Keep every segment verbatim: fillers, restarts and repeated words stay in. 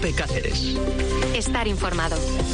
COPE Cáceres. Estar informado.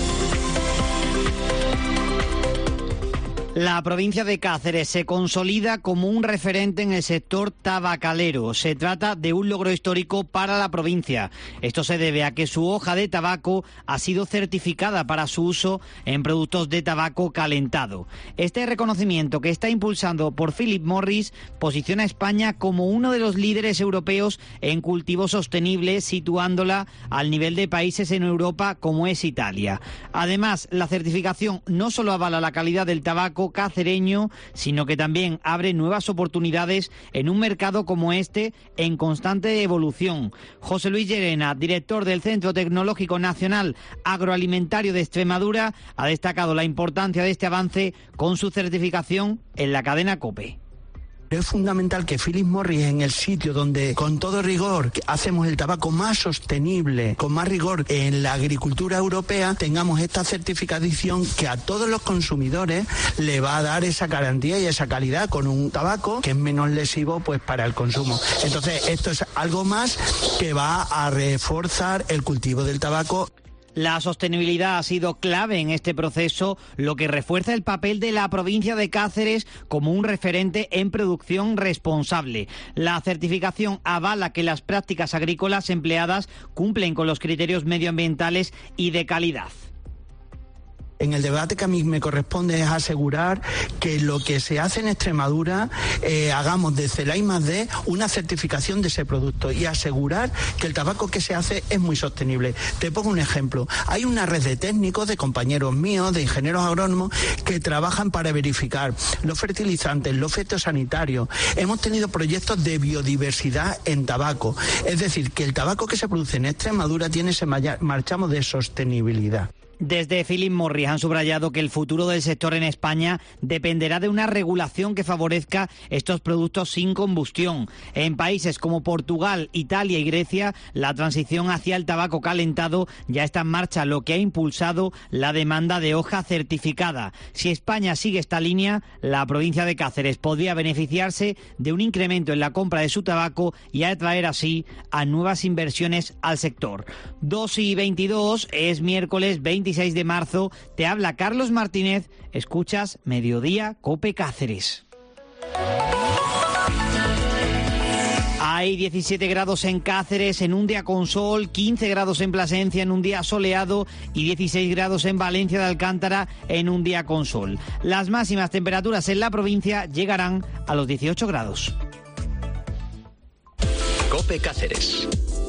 La provincia de Cáceres se consolida como un referente en el sector tabacalero. Se trata de un logro histórico para la provincia. Esto se debe a que su hoja de tabaco ha sido certificada para su uso en productos de tabaco calentado. Este reconocimiento, que está impulsando por Philip Morris, posiciona a España como uno de los líderes europeos en cultivo sostenible, situándola al nivel de países en Europa como es Italia. Además, la certificación no solo avala la calidad del tabaco cacereño, sino que también abre nuevas oportunidades en un mercado como este en constante evolución. José Luis Llerena, director del Centro Tecnológico Nacional Agroalimentario de Extremadura, ha destacado la importancia de este avance con su certificación en la cadena COPE. Es fundamental que Philip Morris, en el sitio donde con todo rigor hacemos el tabaco más sostenible, con más rigor en la agricultura europea, tengamos esta certificación que a todos los consumidores le va a dar esa garantía y esa calidad con un tabaco que es menos lesivo pues para el consumo. Entonces esto es algo más que va a reforzar el cultivo del tabaco. La sostenibilidad ha sido clave en este proceso, lo que refuerza el papel de la provincia de Cáceres como un referente en producción responsable. La certificación avala que las prácticas agrícolas empleadas cumplen con los criterios medioambientales y de calidad. En el debate que a mí me corresponde es asegurar que lo que se hace en Extremadura eh, hagamos desde la I más D una certificación de ese producto y asegurar que el tabaco que se hace es muy sostenible. Te pongo un ejemplo. Hay una red de técnicos, de compañeros míos, de ingenieros agrónomos que trabajan para verificar los fertilizantes, los fitosanitarios. Hemos tenido proyectos de biodiversidad en tabaco. Es decir, que el tabaco que se produce en Extremadura tiene ese marchamo de sostenibilidad. Desde Philip Morris han subrayado que el futuro del sector en España dependerá de una regulación que favorezca estos productos sin combustión. En países como Portugal, Italia y Grecia, la transición hacia el tabaco calentado ya está en marcha, lo que ha impulsado la demanda de hoja certificada. Si España sigue esta línea, la provincia de Cáceres podría beneficiarse de un incremento en la compra de su tabaco y atraer así a nuevas inversiones al sector. dos y veintidós, es miércoles veintiséis de marzo, te habla Carlos Martínez, escuchas Mediodía COPE Cáceres. Hay diecisiete grados en Cáceres en un día con sol, quince grados en Plasencia en un día soleado y dieciséis grados en Valencia de Alcántara en un día con sol. Las máximas temperaturas en la provincia llegarán a los dieciocho grados. COPE Cáceres.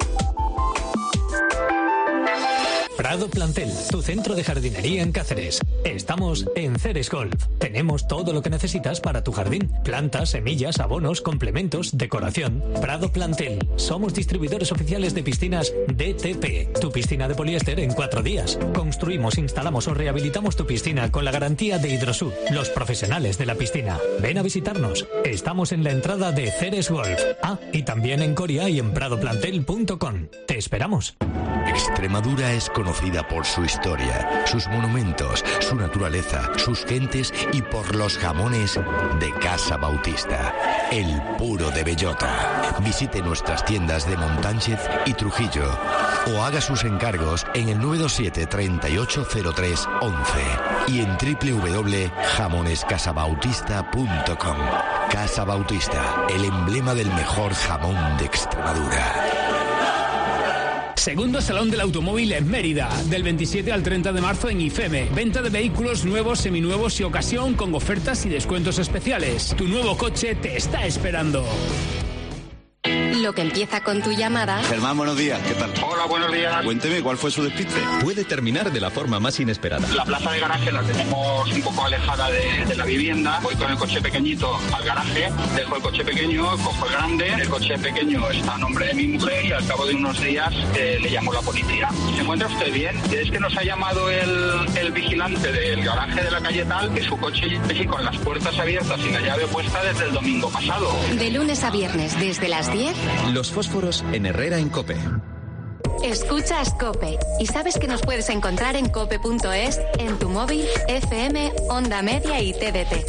Prado Plantel, tu centro de jardinería en Cáceres. Estamos en Ceres Golf. Tenemos todo lo que necesitas para tu jardín. Plantas, semillas, abonos, complementos, decoración. Prado Plantel. Somos distribuidores oficiales de piscinas D T P. Tu piscina de poliéster en cuatro días. Construimos, instalamos o rehabilitamos tu piscina con la garantía de Hidrosur, los profesionales de la piscina. Ven a visitarnos. Estamos en la entrada de Ceres Golf. Ah, y también en Coria y en prado plantel punto com. Te esperamos. Extremadura es conocida por su historia, sus monumentos, su naturaleza, sus gentes y por los jamones de Casa Bautista, el puro de bellota. Visite nuestras tiendas de Montánchez y Trujillo o haga sus encargos en el nueve dos siete, treinta y ocho cero tres, once y en doble u doble u doble u punto jamones casa bautista punto com. Casa Bautista, el emblema del mejor jamón de Extremadura. Segundo Salón del Automóvil en Mérida, del veintisiete al treinta de marzo en IFEME. Venta de vehículos nuevos, seminuevos y ocasión con ofertas y descuentos especiales. Tu nuevo coche te está esperando. Lo que empieza con tu llamada... Germán, buenos días, ¿qué tal? Hola, buenos días. Cuénteme, ¿cuál fue su despiste? Puede terminar de la forma más inesperada. La plaza de garaje la tenemos un poco alejada de, de la vivienda. Voy con el coche pequeñito al garaje, dejo el coche pequeño, cojo el grande. El coche pequeño está a nombre de mi mujer y al cabo de unos días eh, le llamo a la policía. ¿Se encuentra usted bien? Es que nos ha llamado el, el vigilante del garaje de la calle tal, que su coche sigue con las puertas abiertas y la llave puesta desde el domingo pasado. De lunes a viernes, desde las diez... Los fósforos en Herrera en COPE. Escuchas COPE y sabes que nos puedes encontrar en cope punto es, en tu móvil, F M, Onda Media y T D T.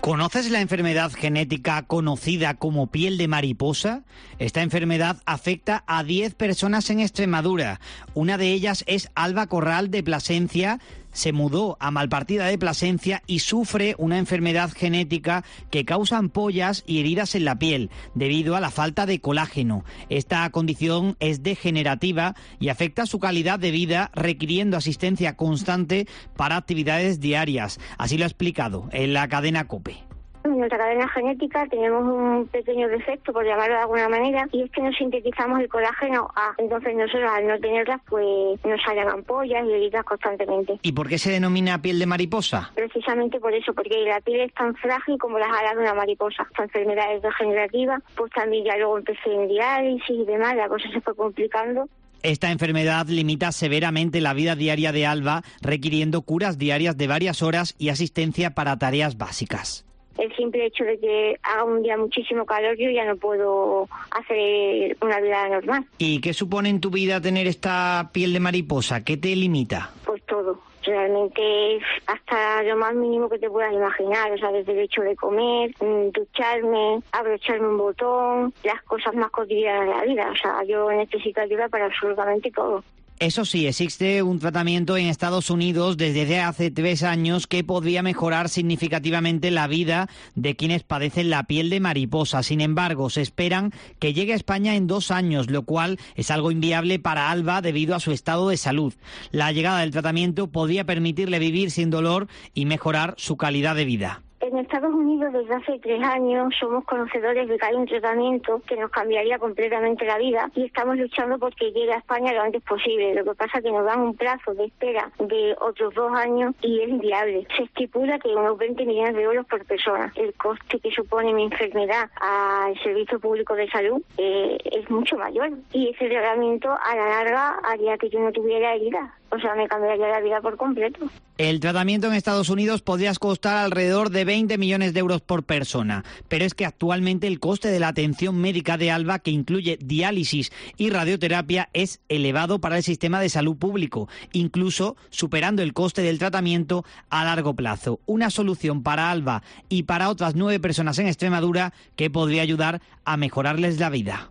¿Conoces la enfermedad genética conocida como piel de mariposa? Esta enfermedad afecta a diez personas en Extremadura. Una de ellas es Alba Corral de Plasencia. Se mudó a Malpartida de Plasencia y sufre una enfermedad genética que causa ampollas y heridas en la piel debido a la falta de colágeno. Esta condición es degenerativa y afecta su calidad de vida, requiriendo asistencia constante para actividades diarias. Así lo ha explicado en la cadena COPE. En nuestra cadena genética tenemos un pequeño defecto, por llamarlo de alguna manera, y es que no sintetizamos el colágeno A. Entonces nosotros, al no tenerlas, pues nos salen ampollas y heridas constantemente. ¿Y por qué se denomina piel de mariposa? Precisamente por eso, porque la piel es tan frágil como las alas de una mariposa. Esta enfermedad es degenerativa, pues también ya luego empecé en diálisis y demás, la cosa se fue complicando. Esta enfermedad limita severamente la vida diaria de Alba, requiriendo curas diarias de varias horas y asistencia para tareas básicas. El simple hecho de que haga un día muchísimo calor, yo ya no puedo hacer una vida normal. ¿Y qué supone en tu vida tener esta piel de mariposa? ¿Qué te limita? Pues todo. Realmente hasta lo más mínimo que te puedas imaginar, o sea, desde el hecho de comer, ducharme, abrocharme un botón, las cosas más cotidianas de la vida. O sea, yo necesito ayuda para absolutamente todo. Eso sí, existe un tratamiento en Estados Unidos desde hace tres años que podría mejorar significativamente la vida de quienes padecen la piel de mariposa. Sin embargo, se esperan que llegue a España en dos años, lo cual es algo inviable para Alba debido a su estado de salud. La llegada del tratamiento podría permitirle vivir sin dolor y mejorar su calidad de vida. En Estados Unidos, desde hace tres años, somos conocedores de que hay un tratamiento que nos cambiaría completamente la vida y estamos luchando porque llegue a España lo antes posible. Lo que pasa es que nos dan un plazo de espera de otros dos años y es inviable. Se estipula que unos veinte millones de euros por persona. El coste que supone mi enfermedad al Servicio Público de Salud eh, es mucho mayor y ese tratamiento a la larga haría que yo no tuviera heridas. O sea, me cambiaría la vida por completo. El tratamiento en Estados Unidos podría costar alrededor de veinte millones de euros por persona, pero es que actualmente el coste de la atención médica de Alba, que incluye diálisis y radioterapia, es elevado para el sistema de salud público, incluso superando el coste del tratamiento a largo plazo. Una solución para Alba y para otras nueve personas en Extremadura que podría ayudar a mejorarles la vida.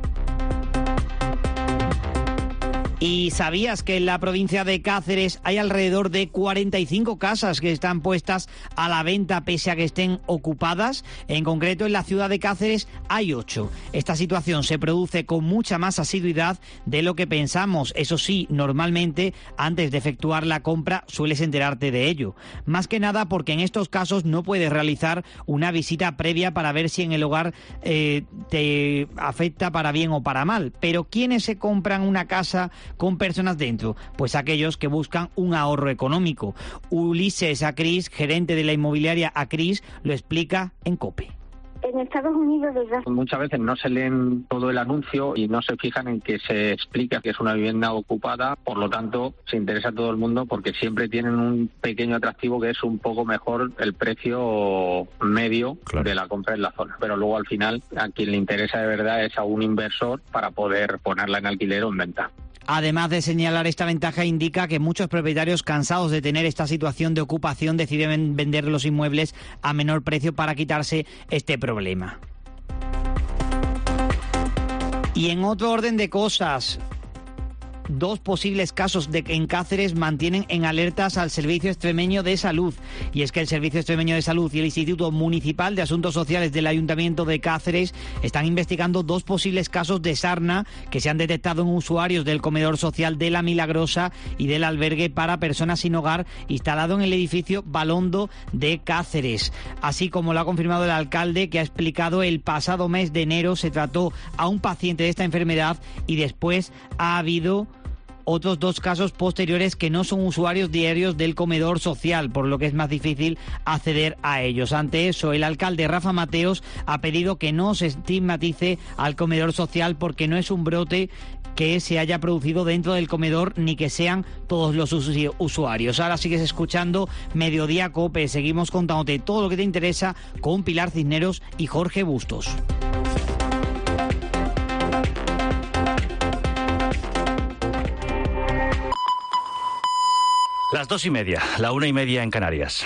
¿Y sabías que en la provincia de Cáceres hay alrededor de cuarenta y cinco casas que están puestas a la venta pese a que estén ocupadas? En concreto, en la ciudad de Cáceres hay ocho. Esta situación se produce con mucha más asiduidad de lo que pensamos. Eso sí, normalmente, antes de efectuar la compra, sueles enterarte de ello. Más que nada porque en estos casos no puedes realizar una visita previa para ver si en el hogar eh, te afecta para bien o para mal. Pero ¿quiénes se compran una casa con personas dentro? Pues aquellos que buscan un ahorro económico. Ulises Acris, gerente de la inmobiliaria Acris, lo explica en COPE. En Estados Unidos, desde hace... muchas veces no se leen todo el anuncio y no se fijan en que se explica que es una vivienda ocupada, por lo tanto se interesa a todo el mundo porque siempre tienen un pequeño atractivo que es un poco mejor el precio medio claro. de la compra en la zona, pero luego al final a quien le interesa de verdad es a un inversor para poder ponerla en alquiler o en venta. Además de señalar esta ventaja, indica que muchos propietarios cansados de tener esta situación de ocupación deciden vender los inmuebles a menor precio para quitarse este problema. Y en otro orden de cosas, dos posibles casos de que en Cáceres mantienen en alertas al Servicio Extremeño de Salud. Y es que el Servicio Extremeño de Salud y el Instituto Municipal de Asuntos Sociales del Ayuntamiento de Cáceres están investigando dos posibles casos de sarna que se han detectado en usuarios del comedor social de La Milagrosa y del albergue para personas sin hogar instalado en el edificio Balondo de Cáceres. Así como lo ha confirmado el alcalde, que ha explicado el pasado mes de enero se trató a un paciente de esta enfermedad y después ha habido otros dos casos posteriores que no son usuarios diarios del comedor social, por lo que es más difícil acceder a ellos. Ante eso, el alcalde Rafa Mateos ha pedido que no se estigmatice al comedor social porque no es un brote que se haya producido dentro del comedor ni que sean todos los usuarios. Ahora sigues escuchando Mediodía COPE. Seguimos contándote todo lo que te interesa con Pilar Cisneros y Jorge Bustos. Las dos y media, la una y media en Canarias.